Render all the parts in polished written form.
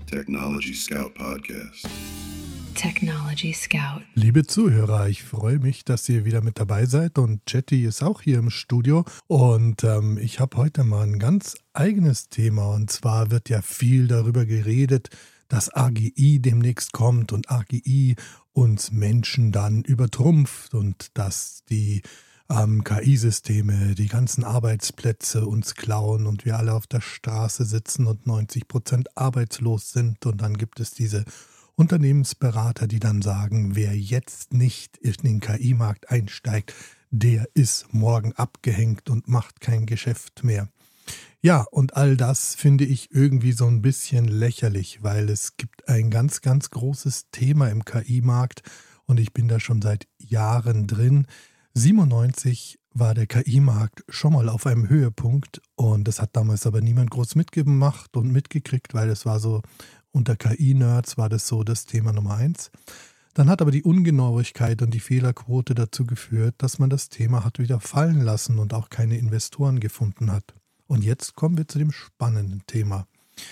Technology Scout Podcast. Technology Scout. Liebe Zuhörer, ich freue mich, dass ihr wieder mit dabei seid und Chatty ist auch hier im Studio und ich habe heute mal ein ganz eigenes Thema und zwar wird ja viel darüber geredet, dass AGI demnächst kommt und AGI uns Menschen dann übertrumpft und dass die KI-Systeme die ganzen Arbeitsplätze uns klauen und wir alle auf der Straße sitzen und 90% arbeitslos sind. Und dann gibt es diese Unternehmensberater, die dann sagen, wer jetzt nicht in den KI-Markt einsteigt, der ist morgen abgehängt und macht kein Geschäft mehr. Ja, und all das finde ich irgendwie so ein bisschen lächerlich, weil es gibt ein ganz, ganz großes Thema im KI-Markt und ich bin da schon seit Jahren drin. 1997 war der KI-Markt schon mal auf einem Höhepunkt und das hat damals aber niemand groß mitgemacht und mitgekriegt, weil es war so, unter KI-Nerds war das so das Thema Nummer 1. Dann hat aber die Ungenauigkeit und die Fehlerquote dazu geführt, dass man das Thema hat wieder fallen lassen und auch keine Investoren gefunden hat. Und jetzt kommen wir zu dem spannenden Thema.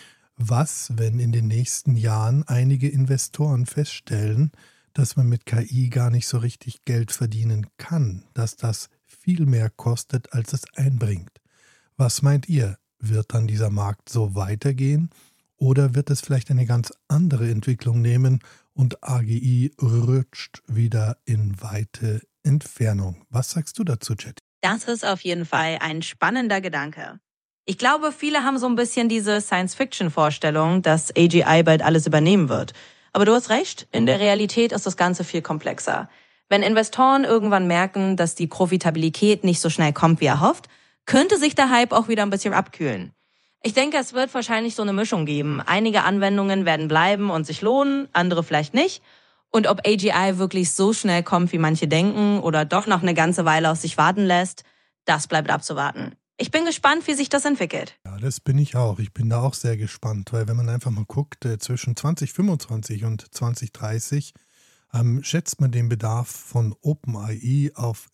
Was, wenn in den nächsten Jahren einige Investoren feststellen, dass man mit KI gar nicht so richtig Geld verdienen kann, dass das viel mehr kostet, als es einbringt? Was meint ihr? Wird dann dieser Markt so weitergehen oder wird es vielleicht eine ganz andere Entwicklung nehmen und AGI rutscht wieder in weite Entfernung? Was sagst du dazu, Chatty? Das ist auf jeden Fall ein spannender Gedanke. Ich glaube, viele haben so ein bisschen diese Science-Fiction-Vorstellung, dass AGI bald alles übernehmen wird. Aber du hast recht, in der Realität ist das Ganze viel komplexer. Wenn Investoren irgendwann merken, dass die Profitabilität nicht so schnell kommt, wie erhofft, könnte sich der Hype auch wieder ein bisschen abkühlen. Ich denke, es wird wahrscheinlich so eine Mischung geben. Einige Anwendungen werden bleiben und sich lohnen, andere vielleicht nicht. Und ob AGI wirklich so schnell kommt, wie manche denken, oder doch noch eine ganze Weile auf sich warten lässt, das bleibt abzuwarten. Ich bin gespannt, wie sich das entwickelt. Ja, das bin ich auch. Ich bin da auch sehr gespannt, weil wenn man einfach mal guckt, zwischen 2025 und 2030 schätzt man den Bedarf von OpenAI auf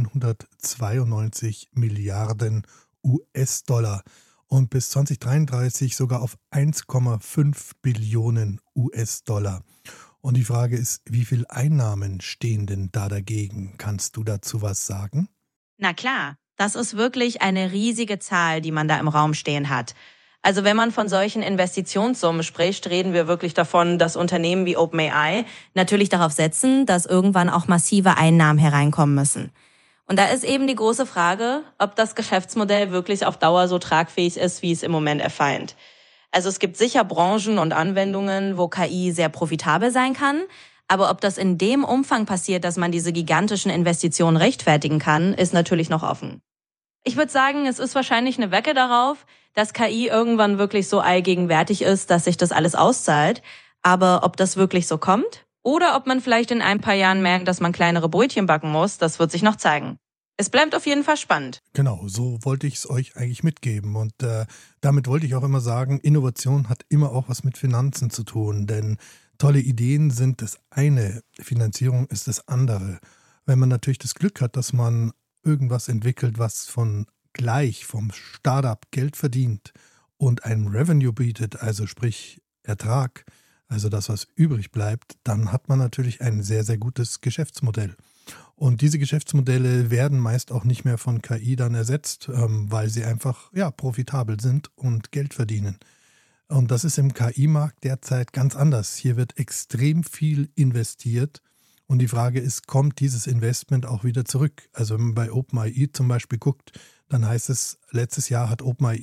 792 Milliarden US-Dollar und bis 2033 sogar auf 1,5 Billionen US-Dollar. Und die Frage ist, wie viel Einnahmen stehen denn da dagegen? Kannst du dazu was sagen? Na klar. Das ist wirklich eine riesige Zahl, die man da im Raum stehen hat. Also wenn man von solchen Investitionssummen spricht, reden wir wirklich davon, dass Unternehmen wie OpenAI natürlich darauf setzen, dass irgendwann auch massive Einnahmen hereinkommen müssen. Und da ist eben die große Frage, ob das Geschäftsmodell wirklich auf Dauer so tragfähig ist, wie es im Moment erscheint. Also es gibt sicher Branchen und Anwendungen, wo KI sehr profitabel sein kann. Aber ob das in dem Umfang passiert, dass man diese gigantischen Investitionen rechtfertigen kann, ist natürlich noch offen. Ich würde sagen, es ist wahrscheinlich eine Wette darauf, dass KI irgendwann wirklich so allgegenwärtig ist, dass sich das alles auszahlt. Aber ob das wirklich so kommt oder ob man vielleicht in ein paar Jahren merkt, dass man kleinere Brötchen backen muss, das wird sich noch zeigen. Es bleibt auf jeden Fall spannend. Genau, so wollte ich es euch eigentlich mitgeben. Und damit wollte ich auch immer sagen, Innovation hat immer auch was mit Finanzen zu tun, denn tolle Ideen sind das eine, Finanzierung ist das andere. Wenn man natürlich das Glück hat, dass man irgendwas entwickelt, was vom Startup Geld verdient und einen Revenue bietet, also sprich Ertrag, also das, was übrig bleibt, dann hat man natürlich ein sehr, sehr gutes Geschäftsmodell. Und diese Geschäftsmodelle werden meist auch nicht mehr von KI dann ersetzt, weil sie einfach profitabel sind und Geld verdienen. Und das ist im KI-Markt derzeit ganz anders. Hier wird extrem viel investiert und die Frage ist, kommt dieses Investment auch wieder zurück? Also wenn man bei OpenAI zum Beispiel guckt, dann heißt es, letztes Jahr hat OpenAI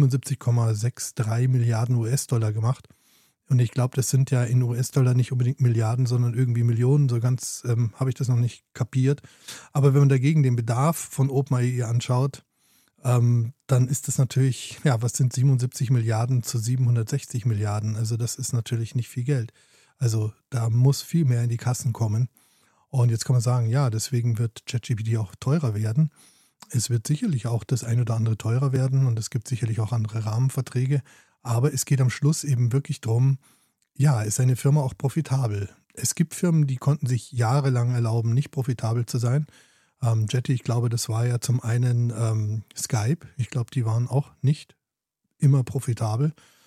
77,63 Milliarden US-Dollar gemacht. Und ich glaube, das sind ja in US-Dollar nicht unbedingt Milliarden, sondern irgendwie Millionen. So ganz habe ich das noch nicht kapiert. Aber wenn man dagegen den Bedarf von OpenAI anschaut, dann ist das natürlich, was sind 77 Milliarden zu 760 Milliarden? Also das ist natürlich nicht viel Geld. Also da muss viel mehr in die Kassen kommen. Und jetzt kann man sagen, deswegen wird ChatGPT auch teurer werden. Es wird sicherlich auch das ein oder andere teurer werden und es gibt sicherlich auch andere Rahmenverträge. Aber es geht am Schluss eben wirklich darum, ist eine Firma auch profitabel? Es gibt Firmen, die konnten sich jahrelang erlauben, nicht profitabel zu sein. Jetty, ich glaube, das war ja zum einen Skype. Ich glaube, die waren auch nicht immer profitabel.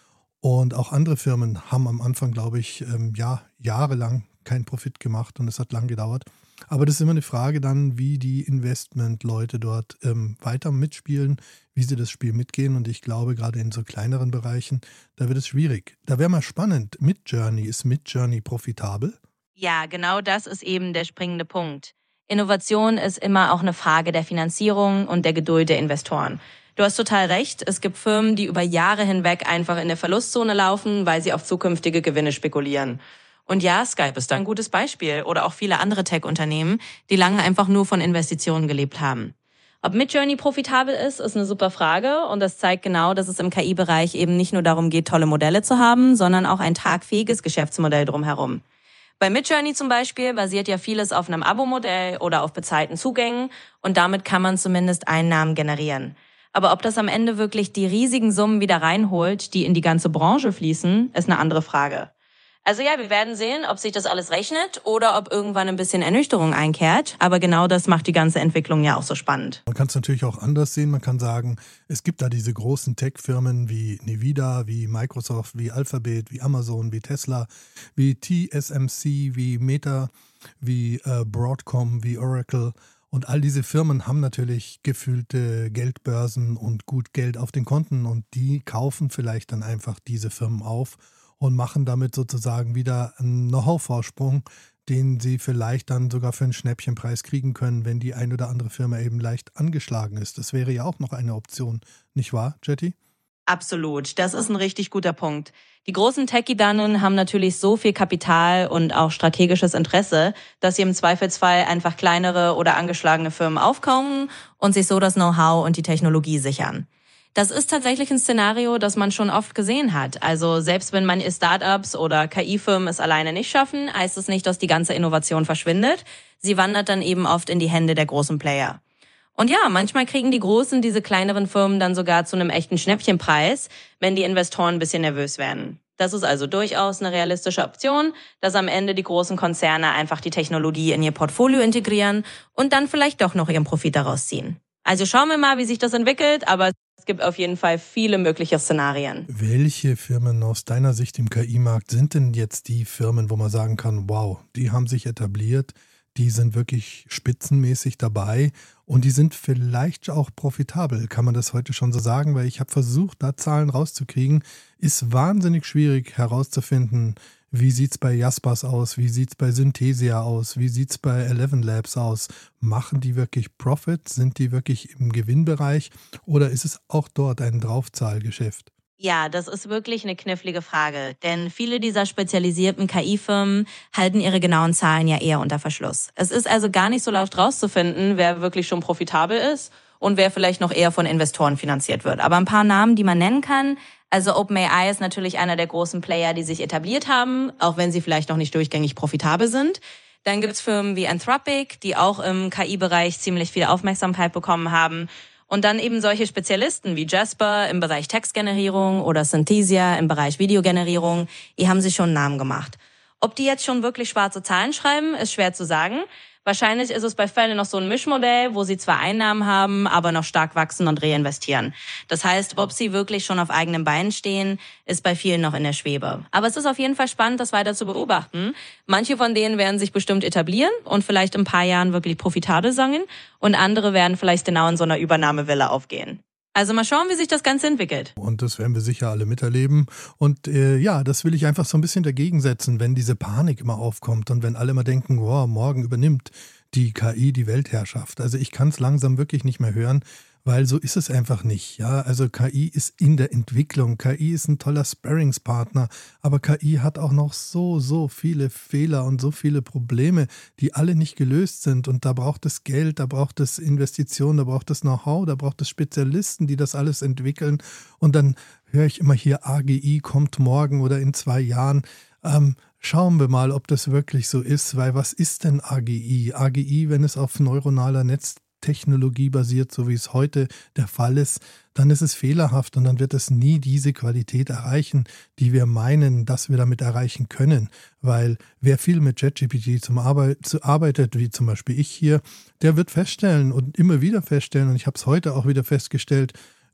Und auch andere Firmen haben am Anfang, glaube ich, jahrelang keinen Profit gemacht und es hat lang gedauert. Aber das ist immer eine Frage dann, wie die Investmentleute dort weiter mitspielen, wie sie das Spiel mitgehen. Und ich glaube, gerade in so kleineren Bereichen, da wird es schwierig. Da wäre mal spannend, Midjourney, ist Midjourney profitabel? Ja, genau das ist eben der springende Punkt. Innovation ist immer auch eine Frage der Finanzierung und der Geduld der Investoren. Du hast total recht, es gibt Firmen, die über Jahre hinweg einfach in der Verlustzone laufen, weil sie auf zukünftige Gewinne spekulieren. Und ja, Skype ist da ein gutes Beispiel oder auch viele andere Tech-Unternehmen, die lange einfach nur von Investitionen gelebt haben. Ob Midjourney profitabel ist eine super Frage und das zeigt genau, dass es im KI-Bereich eben nicht nur darum geht, tolle Modelle zu haben, sondern auch ein tragfähiges Geschäftsmodell drumherum. Bei Midjourney zum Beispiel basiert ja vieles auf einem Abo-Modell oder auf bezahlten Zugängen und damit kann man zumindest Einnahmen generieren. Aber ob das am Ende wirklich die riesigen Summen wieder reinholt, die in die ganze Branche fließen, ist eine andere Frage. Also ja, wir werden sehen, ob sich das alles rechnet oder ob irgendwann ein bisschen Ernüchterung einkehrt. Aber genau das macht die ganze Entwicklung ja auch so spannend. Man kann es natürlich auch anders sehen. Man kann sagen, es gibt da diese großen Tech-Firmen wie Nvidia, wie Microsoft, wie Alphabet, wie Amazon, wie Tesla, wie TSMC, wie Meta, wie Broadcom, wie Oracle. Und all diese Firmen haben natürlich gefüllte Geldbörsen und gut Geld auf den Konten. Und die kaufen vielleicht dann einfach diese Firmen auf und machen damit sozusagen wieder einen Know-how-Vorsprung, den sie vielleicht dann sogar für einen Schnäppchenpreis kriegen können, wenn die ein oder andere Firma eben leicht angeschlagen ist. Das wäre ja auch noch eine Option, nicht wahr, Jetty? Absolut, das ist ein richtig guter Punkt. Die großen Tech-Giganten haben natürlich so viel Kapital und auch strategisches Interesse, dass sie im Zweifelsfall einfach kleinere oder angeschlagene Firmen aufkaufen und sich so das Know-how und die Technologie sichern. Das ist tatsächlich ein Szenario, das man schon oft gesehen hat. Also selbst wenn manche Startups oder KI-Firmen es alleine nicht schaffen, heißt es nicht, dass die ganze Innovation verschwindet. Sie wandert dann eben oft in die Hände der großen Player. Und ja, manchmal kriegen die Großen diese kleineren Firmen dann sogar zu einem echten Schnäppchenpreis, wenn die Investoren ein bisschen nervös werden. Das ist also durchaus eine realistische Option, dass am Ende die großen Konzerne einfach die Technologie in ihr Portfolio integrieren und dann vielleicht doch noch ihren Profit daraus ziehen. Also schauen wir mal, wie sich das entwickelt, aber es gibt auf jeden Fall viele mögliche Szenarien. Welche Firmen aus deiner Sicht im KI-Markt sind denn jetzt die Firmen, wo man sagen kann, wow, die haben sich etabliert, die sind wirklich spitzenmäßig dabei und die sind vielleicht auch profitabel, kann man das heute schon so sagen, weil ich habe versucht, da Zahlen rauszukriegen, ist wahnsinnig schwierig herauszufinden, wie sieht es bei Jaspers aus, wie sieht es bei Synthesia aus, wie sieht es bei Eleven Labs aus, machen die wirklich Profit, sind die wirklich im Gewinnbereich oder ist es auch dort ein Draufzahlgeschäft? Ja, das ist wirklich eine knifflige Frage, denn viele dieser spezialisierten KI-Firmen halten ihre genauen Zahlen ja eher unter Verschluss. Es ist also gar nicht so leicht rauszufinden, wer wirklich schon profitabel ist und wer vielleicht noch eher von Investoren finanziert wird. Aber ein paar Namen, die man nennen kann, also OpenAI ist natürlich einer der großen Player, die sich etabliert haben, auch wenn sie vielleicht noch nicht durchgängig profitabel sind. Dann gibt's Firmen wie Anthropic, die auch im KI-Bereich ziemlich viel Aufmerksamkeit bekommen haben. Und dann eben solche Spezialisten wie Jasper im Bereich Textgenerierung oder Synthesia im Bereich Videogenerierung, die haben sich schon einen Namen gemacht. Ob die jetzt schon wirklich schwarze Zahlen schreiben, ist schwer zu sagen. Wahrscheinlich ist es bei Fällen noch so ein Mischmodell, wo sie zwar Einnahmen haben, aber noch stark wachsen und reinvestieren. Das heißt, ob sie wirklich schon auf eigenen Beinen stehen, ist bei vielen noch in der Schwebe. Aber es ist auf jeden Fall spannend, das weiter zu beobachten. Manche von denen werden sich bestimmt etablieren und vielleicht in ein paar Jahren wirklich profitabel sein und andere werden vielleicht genau in so einer Übernahmewelle aufgehen. Also mal schauen, wie sich das Ganze entwickelt. Und das werden wir sicher alle miterleben. Und ja, das will ich einfach so ein bisschen dagegen setzen, wenn diese Panik immer aufkommt und wenn alle immer denken, wow, morgen übernimmt die KI die Weltherrschaft. Also ich kann es langsam wirklich nicht mehr hören, weil so ist es einfach nicht. Ja, also KI ist in der Entwicklung, KI ist ein toller Sparringspartner, aber KI hat auch noch so viele Fehler und so viele Probleme, die alle nicht gelöst sind und da braucht es Geld, da braucht es Investitionen, da braucht es Know-how, da braucht es Spezialisten, die das alles entwickeln und dann höre ich immer hier, AGI kommt morgen oder in 2 Jahren. Schauen wir mal, ob das wirklich so ist, weil was ist denn AGI? AGI, wenn es auf neuronaler Netztechnologie basiert, so wie es heute der Fall ist, dann ist es fehlerhaft und dann wird es nie diese Qualität erreichen, die wir meinen, dass wir damit erreichen können. Weil wer viel mit ChatGPT arbeitet, wie zum Beispiel ich hier, der wird feststellen und immer wieder feststellen, und ich habe es heute auch wieder festgestellt,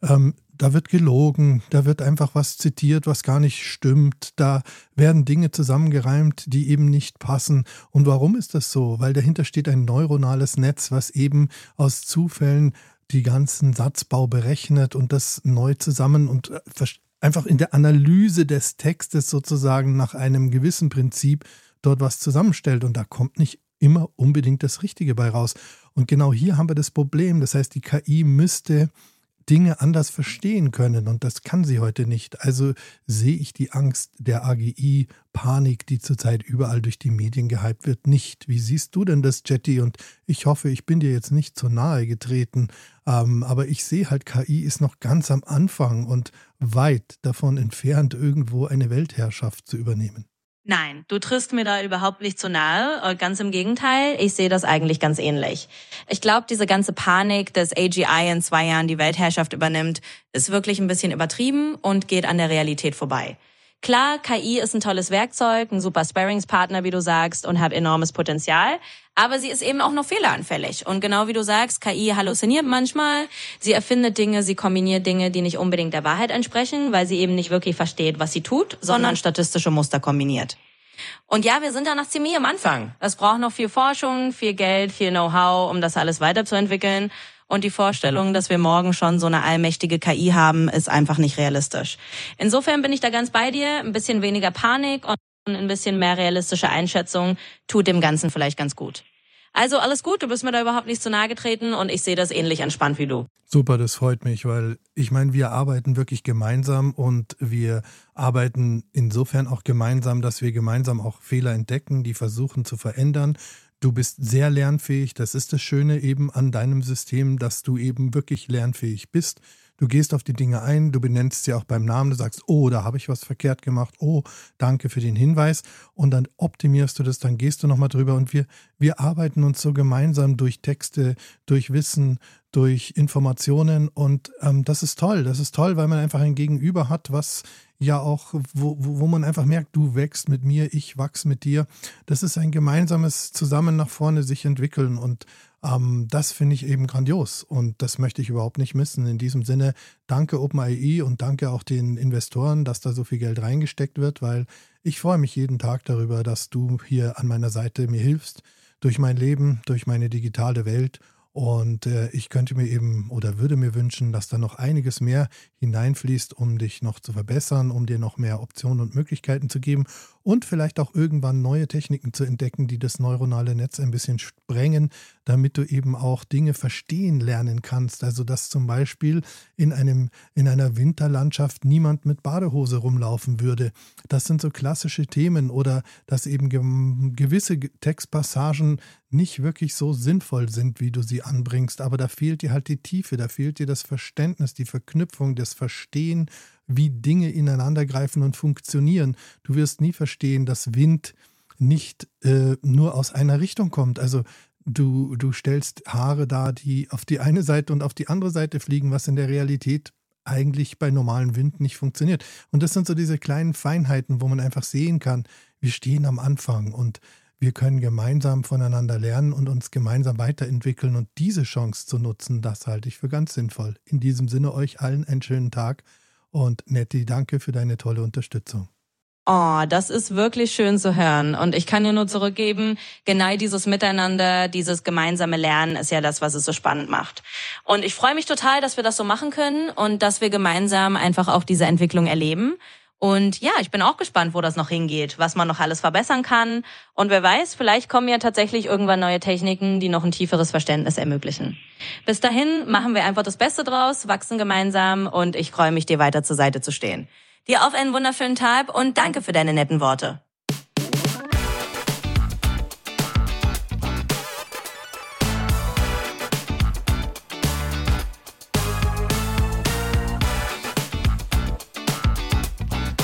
Da wird gelogen, da wird einfach was zitiert, was gar nicht stimmt, da werden Dinge zusammengereimt, die eben nicht passen. Und warum ist das so? Weil dahinter steht ein neuronales Netz, was eben aus Zufällen die ganzen Satzbau berechnet und das neu zusammen und einfach in der Analyse des Textes sozusagen nach einem gewissen Prinzip dort was zusammenstellt. Und da kommt nicht immer unbedingt das Richtige bei raus. Und genau hier haben wir das Problem. Das heißt, die KI müsste Dinge anders verstehen können und das kann sie heute nicht. Also sehe ich die Angst der AGI-Panik, die zurzeit überall durch die Medien gehypt wird, nicht. Wie siehst du denn das, Jetty? Und ich hoffe, ich bin dir jetzt nicht zu nahe getreten, aber ich sehe halt, KI ist noch ganz am Anfang und weit davon entfernt, irgendwo eine Weltherrschaft zu übernehmen. Nein, du triffst mir da überhaupt nicht zu nahe. Ganz im Gegenteil, ich sehe das eigentlich ganz ähnlich. Ich glaube, diese ganze Panik, dass AGI in 2 Jahren die Weltherrschaft übernimmt, ist wirklich ein bisschen übertrieben und geht an der Realität vorbei. Klar, KI ist ein tolles Werkzeug, ein super Sparringspartner, wie du sagst, und hat enormes Potenzial. Aber sie ist eben auch noch fehleranfällig. Und genau wie du sagst, KI halluziniert manchmal. Sie erfindet Dinge, sie kombiniert Dinge, die nicht unbedingt der Wahrheit entsprechen, weil sie eben nicht wirklich versteht, was sie tut, sondern statistische Muster kombiniert. Und ja, wir sind da noch ziemlich am Anfang. Es braucht noch viel Forschung, viel Geld, viel Know-how, um das alles weiterzuentwickeln. Und die Vorstellung, dass wir morgen schon so eine allmächtige KI haben, ist einfach nicht realistisch. Insofern bin ich da ganz bei dir. Ein bisschen weniger Panik und ein bisschen mehr realistische Einschätzung tut dem Ganzen vielleicht ganz gut. Also alles gut, du bist mir da überhaupt nicht zu nahe getreten und ich sehe das ähnlich entspannt wie du. Super, das freut mich, weil ich meine, wir arbeiten wirklich gemeinsam und wir arbeiten insofern auch gemeinsam, dass wir gemeinsam auch Fehler entdecken, die versuchen zu verändern. Du bist sehr lernfähig, das ist das Schöne eben an deinem System, dass du eben wirklich lernfähig bist. Du gehst auf die Dinge ein, du benennst sie auch beim Namen, du sagst, oh, da habe ich was verkehrt gemacht, oh, danke für den Hinweis und dann optimierst du das, dann gehst du nochmal drüber und wir arbeiten uns so gemeinsam durch Texte, durch Wissen, durch Informationen und das ist toll, weil man einfach ein Gegenüber hat, was ja auch, wo man einfach merkt, du wächst mit mir, ich wachse mit dir. Das ist ein gemeinsames Zusammen nach vorne sich entwickeln und das finde ich eben grandios und das möchte ich überhaupt nicht missen. In diesem Sinne, danke OpenAI und danke auch den Investoren, dass da so viel Geld reingesteckt wird, weil ich freue mich jeden Tag darüber, dass du hier an meiner Seite mir hilfst, durch mein Leben, durch meine digitale Welt. Und ich könnte mir eben oder würde mir wünschen, dass da noch einiges mehr hineinfließt, um dich noch zu verbessern, um dir noch mehr Optionen und Möglichkeiten zu geben und vielleicht auch irgendwann neue Techniken zu entdecken, die das neuronale Netz ein bisschen sprengen, damit du eben auch Dinge verstehen lernen kannst. Also dass zum Beispiel in einer Winterlandschaft niemand mit Badehose rumlaufen würde. Das sind so klassische Themen oder dass eben gewisse Textpassagen nicht wirklich so sinnvoll sind, wie du sie anbringst, aber da fehlt dir halt die Tiefe, da fehlt dir das Verständnis, die Verknüpfung, das Verstehen, wie Dinge ineinandergreifen und funktionieren. Du wirst nie verstehen, dass Wind nicht nur aus einer Richtung kommt. Also du stellst Haare dar, die auf die eine Seite und auf die andere Seite fliegen, was in der Realität eigentlich bei normalem Wind nicht funktioniert. Und das sind so diese kleinen Feinheiten, wo man einfach sehen kann, wir stehen am Anfang und wir können gemeinsam voneinander lernen und uns gemeinsam weiterentwickeln und diese Chance zu nutzen, das halte ich für ganz sinnvoll. In diesem Sinne euch allen einen schönen Tag und Nettie, danke für deine tolle Unterstützung. Oh, das ist wirklich schön zu hören und ich kann dir nur zurückgeben, genau dieses Miteinander, dieses gemeinsame Lernen ist ja das, was es so spannend macht. Und ich freue mich total, dass wir das so machen können und dass wir gemeinsam einfach auch diese Entwicklung erleben. Und ja, ich bin auch gespannt, wo das noch hingeht, was man noch alles verbessern kann. Und wer weiß, vielleicht kommen ja tatsächlich irgendwann neue Techniken, die noch ein tieferes Verständnis ermöglichen. Bis dahin machen wir einfach das Beste draus, wachsen gemeinsam und ich freue mich, dir weiter zur Seite zu stehen. Dir auf einen wunderschönen Tag und danke für deine netten Worte.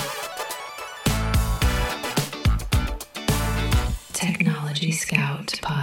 Technology Scout Podcast.